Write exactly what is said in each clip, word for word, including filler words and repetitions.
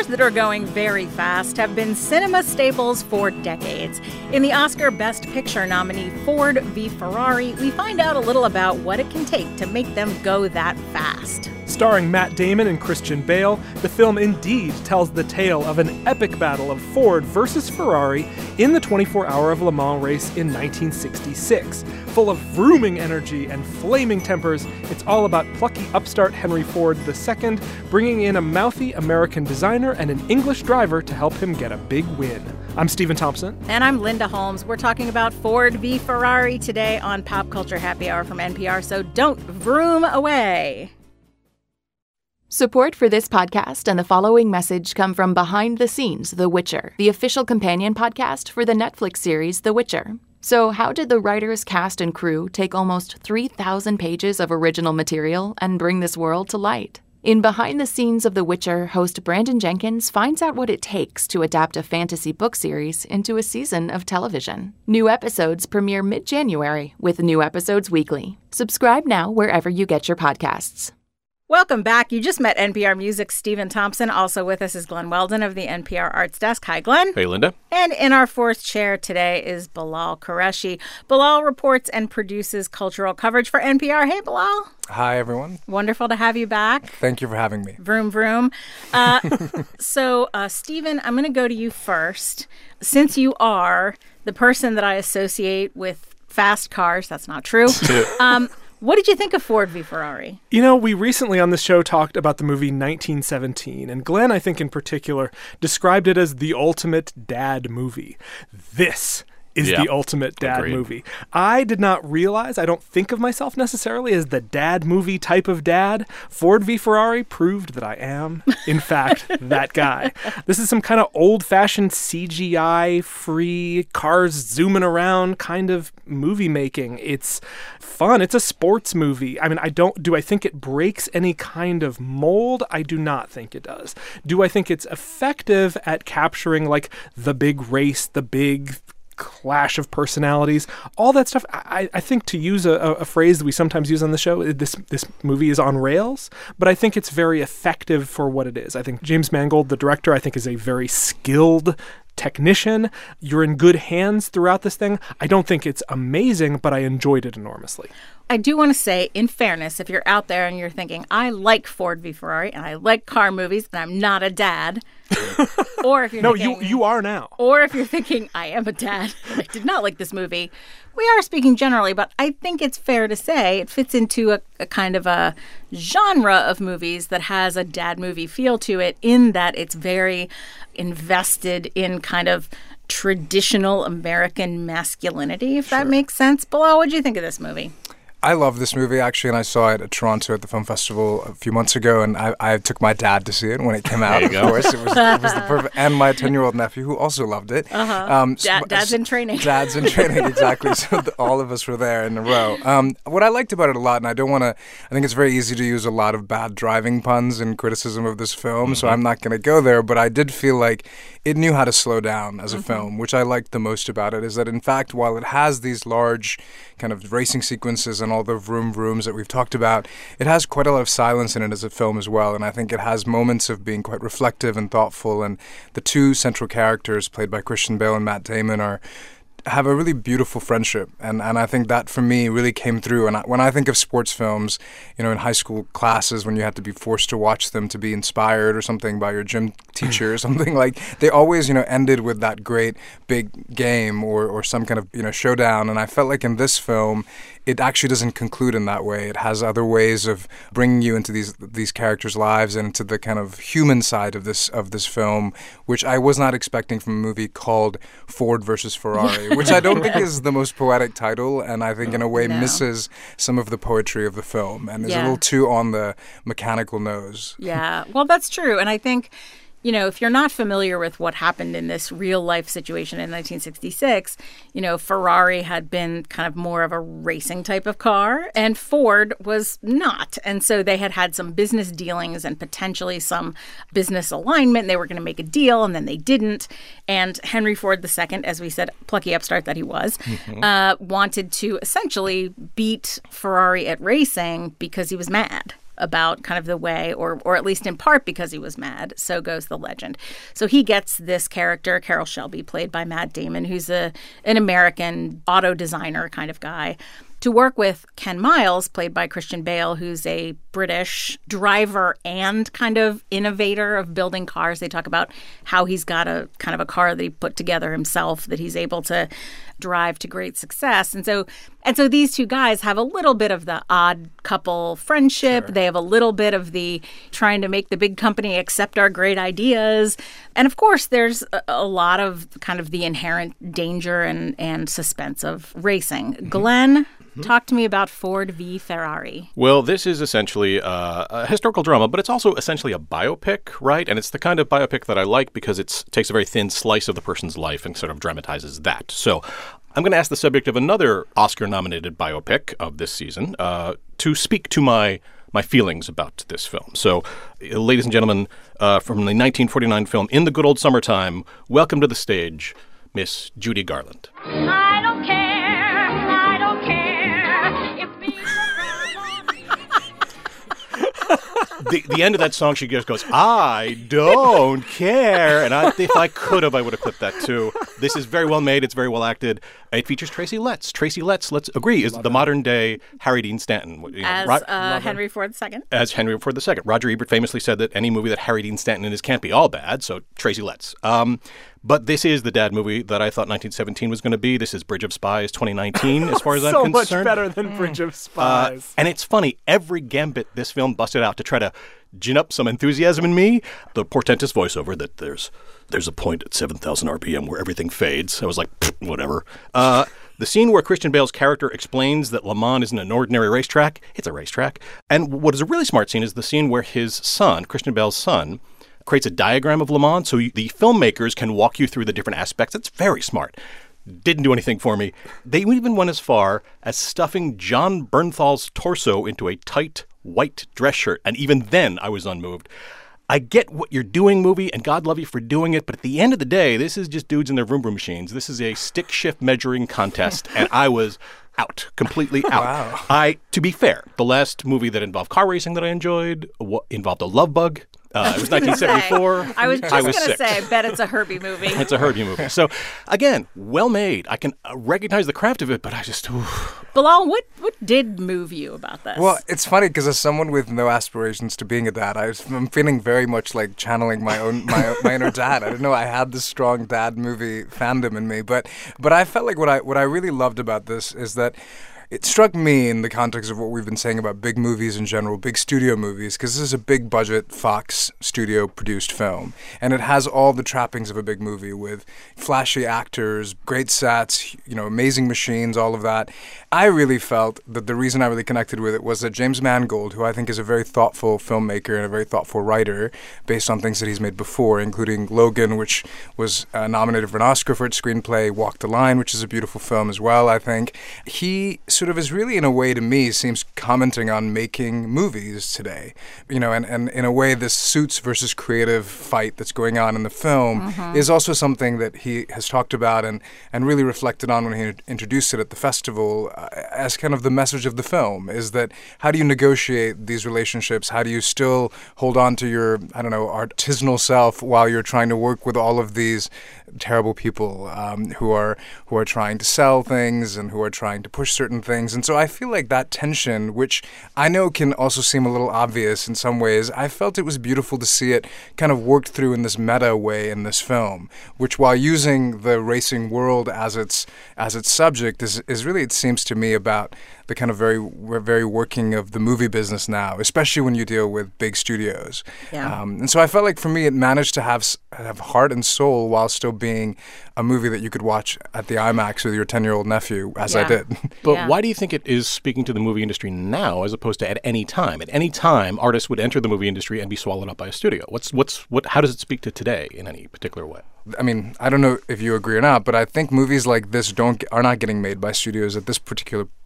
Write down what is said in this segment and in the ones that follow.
Cars that are going very fast have been cinema staples for decades. In the Oscar Best Picture nominee Ford v Ferrari, we find out a little about what it can take to make them go that fast. Starring Matt Damon and Christian Bale, the film indeed tells the tale of an epic battle of Ford versus Ferrari in the twenty-four hour of Le Mans race in nineteen sixty-six. Full of vrooming energy and flaming tempers, it's all about plucky upstart Henry Ford the Second bringing in a mouthy American designer and an English driver to help him get a big win. I'm Stephen Thompson. And I'm Linda Holmes. We're talking about Ford v Ferrari today on Pop Culture Happy Hour from N P R, so don't vroom away. Support for this podcast and the following message come from Behind the Scenes, The Witcher, the official companion podcast for the Netflix series The Witcher. So how did the writers, cast, and crew take almost three thousand pages of original material and bring this world to light? In Behind the Scenes of The Witcher, host Brandon Jenkins finds out what it takes to adapt a fantasy book series into a season of television. New episodes premiere mid-January, with new episodes weekly. Subscribe now wherever you get your podcasts. Welcome back. You just met N P R Music's Stephen Thompson. Also with us is Glenn Weldon of the N P R Arts Desk. Hi, Glenn. Hey, Linda. And in our fourth chair today is Bilal Qureshi. Bilal reports and produces cultural coverage for N P R. Hey, Bilal. Hi, everyone. Wonderful to have you back. Thank you for having me. Vroom, vroom. Uh, so, uh, Stephen, I'm going to go to you first. Since you are the person that I associate with fast cars, that's not true. um, What did you think of Ford v Ferrari? You know, we recently on the show talked about the movie nineteen seventeen, and Glenn, I think in particular, described it as the ultimate dad movie. This is yeah, the ultimate dad agreed. movie. I did not realize, I don't think of myself necessarily as the dad movie type of dad. Ford v Ferrari proved that I am, in fact, that guy. This is some kind of old-fashioned C G I-free, cars zooming around kind of movie making. It's fun. It's a sports movie. I mean, I don't, do I think it breaks any kind of mold? I do not think it does. Do I think it's effective at capturing, like, the big race, the big clash of personalities, all that stuff? I, I think, to use a, a phrase that we sometimes use on the show, this this movie is on rails, but I think it's very effective for what it is. I think James Mangold, the director, I think is a very skilled technician. You're in good hands throughout this thing. I don't think it's amazing, but I enjoyed it enormously. I do want to say, in fairness, if you're out there and you're thinking, I like Ford v Ferrari and I like car movies and I'm not a dad, or if you're no, thinking, you you are now, or if you're thinking, I am a dad and I did not like this movie, we are speaking generally, but I think it's fair to say it fits into a, a kind of a genre of movies that has a dad movie feel to it, in that it's very invested in kind of traditional American masculinity, if Sure. that makes sense. Bilal, what did you think of this movie? I love this movie, actually, and I saw it at Toronto at the film festival a few months ago, and I, I took my dad to see it when it came out, of go. course. It was, it was the perfect, and my ten-year-old nephew, who also loved it. Uh-huh. Um, Dad, so- dad's in training. Dad's in training, exactly. So the, all of us were there in a row. Um, what I liked about it a lot, and I don't want to, I think it's very easy to use a lot of bad driving puns in criticism of this film, mm-hmm. so I'm not going to go there, but I did feel like it knew how to slow down as a mm-hmm. film, which I liked the most about it, is that, in fact, while it has these large kind of racing sequences and all the vroom vrooms that we've talked about, it has quite a lot of silence in it as a film as well, and I think it has moments of being quite reflective and thoughtful, and the two central characters played by Christian Bale and Matt Damon are have a really beautiful friendship, and, and I think that for me really came through. And I, when I think of sports films, you know, in high school classes when you had to be forced to watch them to be inspired or something by your gym teacher or something, like, they always, you know, ended with that great big game or, or some kind of, you know, showdown. And I felt like in this film, it actually doesn't conclude in that way. It has other ways of bringing you into these these characters' lives and into the kind of human side of this of this film, which I was not expecting from a movie called Ford versus Ferrari, which I don't think is the most poetic title, and I think in a way no. misses some of the poetry of the film and is yeah. a little too on the mechanical nose. Yeah, well, that's true. And I think, you know, if you're not familiar with what happened in this real life situation in nineteen sixty-six, you know, Ferrari had been kind of more of a racing type of car and Ford was not. And so they had had some business dealings and potentially some business alignment. They were going to make a deal and then they didn't. And Henry Ford the Second, as we said, plucky upstart that he was, mm-hmm. uh, wanted to essentially beat Ferrari at racing because he was mad. about kind of the way, or or at least in part because he was mad, so goes the legend. So he gets this character, Carroll Shelby, played by Matt Damon, who's a an American auto designer kind of guy, to work with Ken Miles, played by Christian Bale, who's a British driver and kind of innovator of building cars. They talk about how he's got a kind of a car that he put together himself that he's able to drive to great success. And so and so these two guys have a little bit of the odd couple friendship. Sure. They have a little bit of the trying to make the big company accept our great ideas. And of course, there's a, a lot of kind of the inherent danger and, and suspense of racing. Mm-hmm. Glenn, talk to me about Ford v. Ferrari. Well, this is essentially uh, a historical drama, but it's also essentially a biopic, right? And it's the kind of biopic that I like because it takes a very thin slice of the person's life and sort of dramatizes that. So I'm going to ask the subject of another Oscar-nominated biopic of this season uh, to speak to my my feelings about this film. So, uh, ladies and gentlemen, uh, from the nineteen forty-nine film In the Good Old Summertime, welcome to the stage, Miss Judy Garland. I don't care. I don't care. The, the end of that song, she just goes, I don't care. And I, if I could have, I would have clipped that too. This is very well made. It's very well acted. It features Tracy Letts. Tracy Letts, let's agree, is Love the modern day Harry Dean Stanton. You know, as Ro- uh, Henry Ford the Second. As Henry Ford the Second. Roger Ebert famously said that any movie that Harry Dean Stanton in is can't be all bad. So Tracy Letts. Um, but this is the dad movie that I thought nineteen seventeen was going to be. This is Bridge of Spies twenty nineteen, as far as I'm so concerned. So much better than Bridge of Spies. Uh, and it's funny. Every gambit this film busted out to try to gin up some enthusiasm in me. The portentous voiceover that there's there's a point at seven thousand R P M where everything fades. I was like, whatever. Uh, the scene where Christian Bale's character explains that Le Mans isn't an ordinary racetrack, it's a racetrack. And what is a really smart scene is the scene where his son, Christian Bale's son, creates a diagram of Le Mans so you, the filmmakers can walk you through the different aspects. It's very smart. Didn't do anything for me. They even went as far as stuffing John Bernthal's torso into a tight white dress shirt. And even then, I was unmoved. I get what you're doing, movie, and God love you for doing it. But at the end of the day, this is just dudes in their vroom vroom machines. This is a stick shift measuring contest. And I was out, completely out. Wow. I, to be fair, the last movie that involved car racing that I enjoyed w- involved a love bug. Uh, it was nineteen seventy-four. Say, I was just I was going to sick. say, I bet it's a Herbie movie. It's a Herbie movie. So, again, well made. I can uh, recognize the craft of it, but I just... Oof. Bilal, what, what did move you about this? Well, it's funny because as someone with no aspirations to being a dad, I was, I'm feeling very much like channeling my own my, my inner dad. I didn't know I had this strong dad movie fandom in me, but but I felt like what I what I really loved about this is that it struck me in the context of what we've been saying about big movies in general, big studio movies, because this is a big budget Fox studio produced film. And it has all the trappings of a big movie with flashy actors, great sets, you know, amazing machines, all of that. I really felt that the reason I really connected with it was that James Mangold, who I think is a very thoughtful filmmaker and a very thoughtful writer based on things that he's made before, including Logan, which was uh, nominated for an Oscar for its screenplay, Walk the Line, which is a beautiful film as well, I think. He sort of is really, in a way, to me, seems commenting on making movies today. You know, and, and in a way, this suits versus creative fight that's going on in the film mm-hmm. is also something that he has talked about and, and really reflected on when he introduced it at the festival uh, as kind of the message of the film, is that how do you negotiate these relationships? How do you still hold on to your, I don't know, artisanal self while you're trying to work with all of these terrible people um, who are who are trying to sell things and who are trying to push certain things. And so I feel like that tension, which I know can also seem a little obvious in some ways, I felt it was beautiful to see it kind of worked through in this meta way in this film, which while using the racing world as its as its subject is, is really, it seems to me, about the kind of very very working of the movie business now, especially when you deal with big studios. Yeah. Um, and so I felt like for me it managed to have have heart and soul while still being a movie that you could watch at the IMAX with your ten-year-old nephew, as yeah. I did. But yeah. why do you think it is speaking to the movie industry now as opposed to at any time? At any time, artists would enter the movie industry and be swallowed up by a studio. What's what's what? How does it speak to today in any particular way? I mean, I don't know if you agree or not, but I think movies like this don't are not getting made by studios at this particular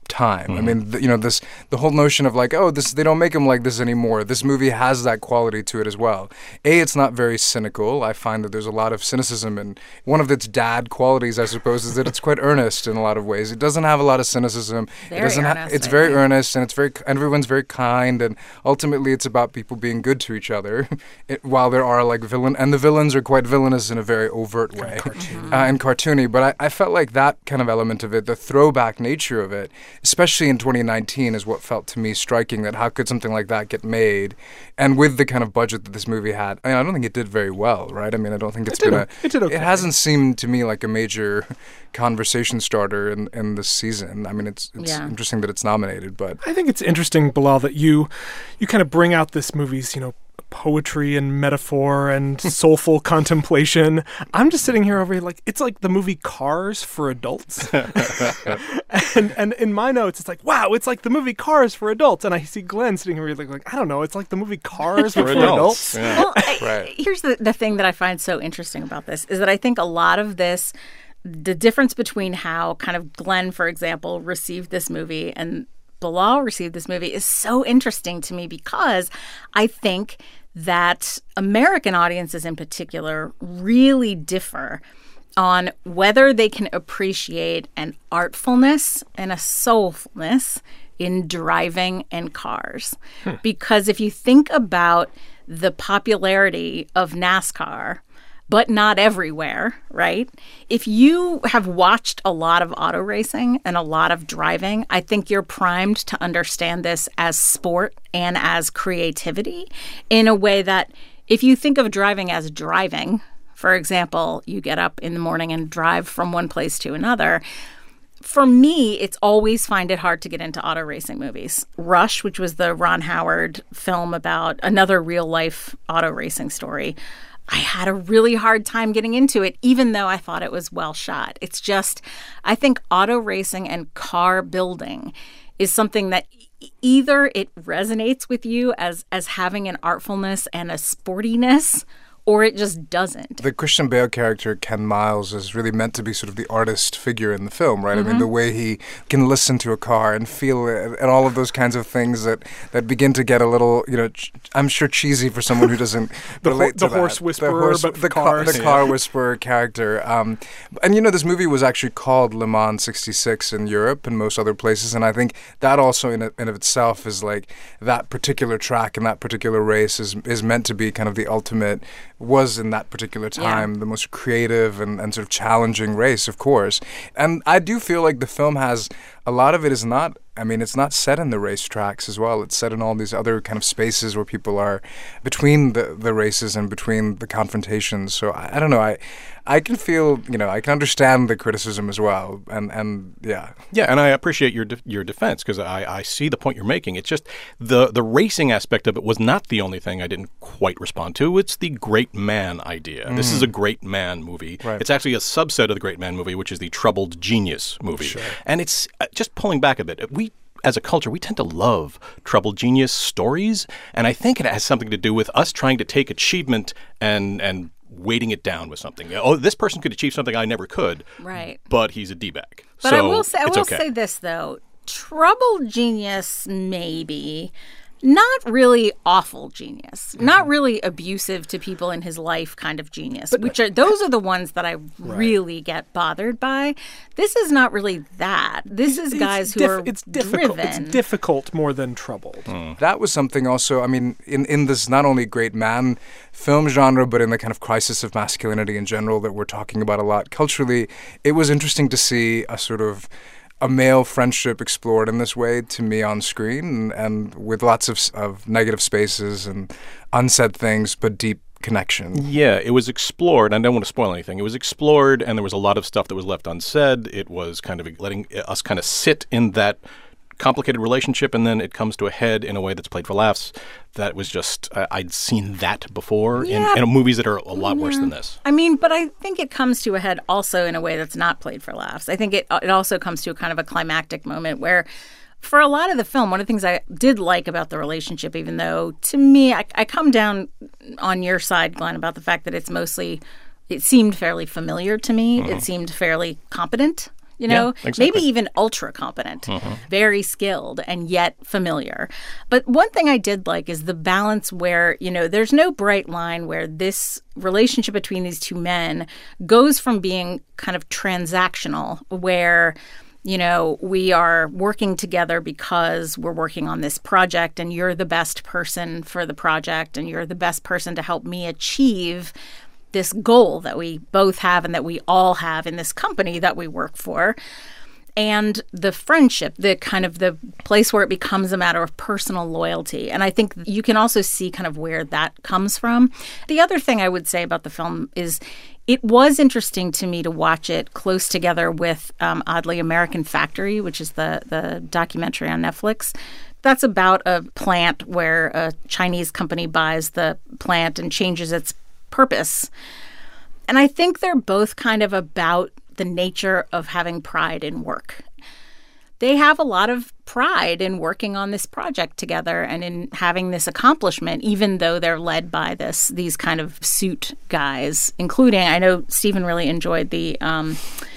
time. Mm-hmm. I mean, the, you know, this the whole notion of like, oh, this they don't make him like this anymore. This movie has that quality to it as well. A, it's not very cynical. I find that there's a lot of cynicism, and one of its dad qualities, I suppose, is that it's quite earnest in a lot of ways. It doesn't have a lot of cynicism. Very it doesn't earnest, ha- it's I very think. earnest, and it's very and everyone's very kind, and ultimately it's about people being good to each other. it, while there are like villain, and the villains are quite villainous in a very overt way, cartoony. Uh, and cartoony. But I, I felt like that kind of element of it, the throwback nature of it, especially in twenty nineteen, is what felt to me striking, that how could something like that get made, and with the kind of budget that this movie had. I mean, I don't think it did very well, right? I mean, I don't think it's It did been o- it did okay. It hasn't seemed to me like a major conversation starter in, in this season. I mean, it's it's Yeah. interesting that it's nominated, but I think it's interesting, Bilal, that you you kind of bring out this movie's, you know, poetry and metaphor and soulful contemplation. I'm just sitting here over here like it's like the movie Cars for adults. and and in my notes it's like, wow, it's like the movie Cars for adults. And I see Glenn sitting here like, like I don't know, it's like the movie Cars for, For adults. adults. Yeah. Well, I- Right. here's the, the thing that I find so interesting about this is that I think a lot of this, the difference between how kind of Glenn, for example, received this movie and Bilal received this movie is so interesting to me, because I think that American audiences in particular really differ on whether they can appreciate an artfulness and a soulfulness in driving and cars. Hmm. Because if you think about the popularity of NASCAR, but not everywhere, right? If you have watched a lot of auto racing and a lot of driving, I think you're primed to understand this as sport and as creativity in a way that if you think of driving as driving, for example, you get up in the morning and drive from one place to another. For me, it's always find it hard to get into auto racing movies. Rush, which was the Ron Howard film about another real life auto racing story, I had a really hard time getting into it, even though I thought it was well shot. It's just, I think auto racing and car building is something that e- either it resonates with you as as having an artfulness and a sportiness, or it just doesn't. the Christian Bale character, Ken Miles, is really meant to be sort of the artist figure in the film, right? Mm-hmm. I mean, the way he can listen to a car and feel it and all of those kinds of things that, that begin to get a little, you know, ch- I'm sure cheesy for someone who doesn't The relate ho- to the that. horse whisperer, the horse, but the, for car, cars. the car whisperer character. Um, and, you know, this movie was actually called Le Mans sixty-six in Europe and most other places, and I think that also in, in of itself is like that particular track and that particular race is, is meant to be kind of the ultimate, was in that particular time, Yeah. the most creative and, and sort of challenging race, of course. And I do feel like the film has a lot of it is not, I mean, it's not set in the racetracks as well. It's set in all these other kind of spaces where people are between the, the races and between the confrontations. So I, I don't know. I I can feel, you know, I can understand the criticism as well. And, and yeah. Yeah, and I appreciate your de- your defense, because I, I see the point you're making. It's just the the racing aspect of it was not the only thing I didn't quite respond to. It's the great man idea. Mm. This is a great man movie. Right. It's actually a subset of the great man movie, which is the troubled genius movie. Sure. And it's uh, just pulling back a bit. We as a culture, we tend to love troubled genius stories, and I think it has something to do with us trying to take achievement and and weighting it down with something. Oh, this person could achieve something I never could. Right. But he's a D-bag. But so I will say, I it's will okay. say this though: troubled genius, maybe. Not really awful genius, Mm-hmm. not really abusive to people in his life kind of genius, which are those are the ones that I really get bothered by. This is not really that. This is guys it's who diff- are it's difficult. driven. It's difficult more than troubled. That was something also, I mean, in, in this not only great man film genre, but in the kind of crisis of masculinity in general that we're talking about a lot culturally, it was interesting to see a sort of a male friendship explored in this way to me on screen, and, and with lots of, of negative spaces and unsaid things, but deep connection. Yeah, it was explored. I don't want to spoil anything. It was explored, and there was a lot of stuff that was left unsaid. It was kind of letting us kind of sit in that complicated relationship, and then it comes to a head in a way that's played for laughs. That was just, I I'd seen that before Yeah. in, in movies that are a lot worse than this. I mean, but I think it comes to a head also in a way that's not played for laughs. I think it it also comes to a kind of a climactic moment where, for a lot of the film, one of the things I did like about the relationship, even though to me, I, I come down on your side, Glenn, about the fact that it's mostly, it seemed fairly familiar to me. Mm-hmm. It seemed fairly competent. you know, Yeah, exactly. maybe even ultra competent, very skilled and yet familiar. But one thing I did like is the balance where, you know, there's no bright line where this relationship between these two men goes from being kind of transactional, where, you know, we are working together because we're working on this project and you're the best person for the project and you're the best person to help me achieve this goal that we both have and that we all have in this company that we work for. And the friendship, the kind of the place where it becomes a matter of personal loyalty. And I think you can also see kind of where that comes from. The other thing I would say about the film is it was interesting to me to watch it close together with, um, oddly, American Factory, which is the, the documentary on Netflix. That's about a plant where a Chinese company buys the plant and changes its purpose. And I think they're both kind of about the nature of having pride in work. They have a lot of pride in working on this project together and in having this accomplishment, even though they're led by this these kind of suit guys, including, I know Stephen really enjoyed the um,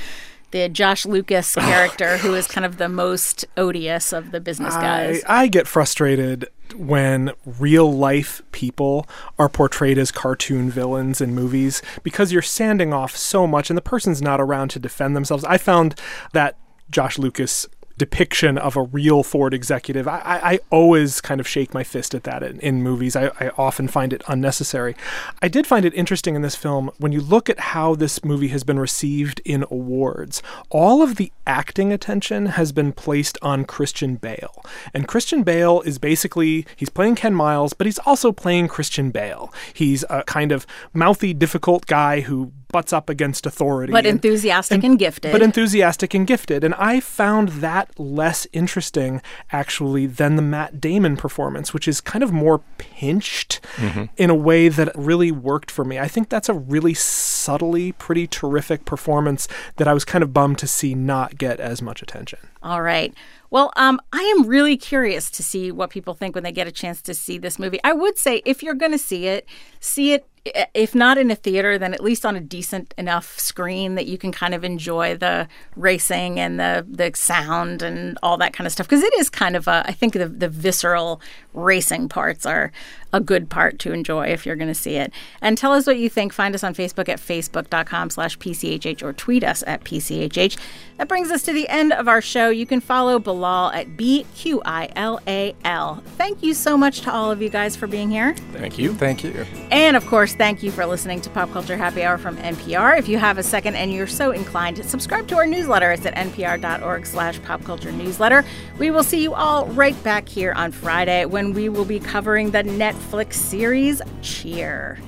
the Josh Lucas character, who is kind of the most odious of the business guys. I, I get frustrated when real life people are portrayed as cartoon villains in movies because you're sanding off so much and the person's not around to defend themselves. I found that Josh Lucas depiction of a real Ford executive, I, I, I always kind of shake my fist at that in, in movies. I, I often find it unnecessary. I did find it interesting in this film, when you look at how this movie has been received in awards, all of the acting attention has been placed on Christian Bale. And Christian Bale is basically, he's playing Ken Miles, but he's also playing Christian Bale. He's a kind of mouthy, difficult guy who butts up against authority. But and, enthusiastic and, and gifted. But enthusiastic and gifted. And I found that less interesting, actually, than the Matt Damon performance, which is kind of more pinched mm-hmm. in a way that really worked for me. I think that's a really subtly pretty terrific performance that I was kind of bummed to see not get as much attention. All right. Well, um, I am really curious to see what people think when they get a chance to see this movie. I would say if you're going to see it, see it, if not in a theater, then at least on a decent enough screen that you can kind of enjoy the racing and the, the sound and all that kind of stuff. Because it is kind of a, I think the, the visceral racing parts are a good part to enjoy if you're going to see it. And tell us what you think. Find us on Facebook at facebook.com slash PCHH or tweet us at P C H H. That brings us to the end of our show. You can follow Bilal at B Q I L A L. Thank you so much to all of you guys for being here. Thank you. Thank you. And of course, thank you for listening to Pop Culture Happy Hour from N P R. If you have a second and you're so inclined, subscribe to our newsletter. It's at npr.org slash popculture newsletter. We will see you all right back here on Friday when we will be covering the Netflix series Cheer.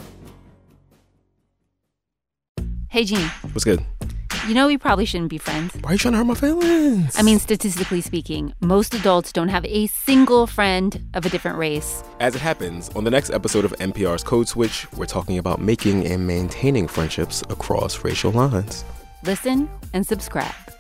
Hey, Gene. What's good? You know we probably shouldn't be friends. Why are you trying to hurt my feelings? I mean, statistically speaking, most adults don't have a single friend of a different race. As it happens, on the next episode of N P R's Code Switch, we're talking about making and maintaining friendships across racial lines. Listen and subscribe.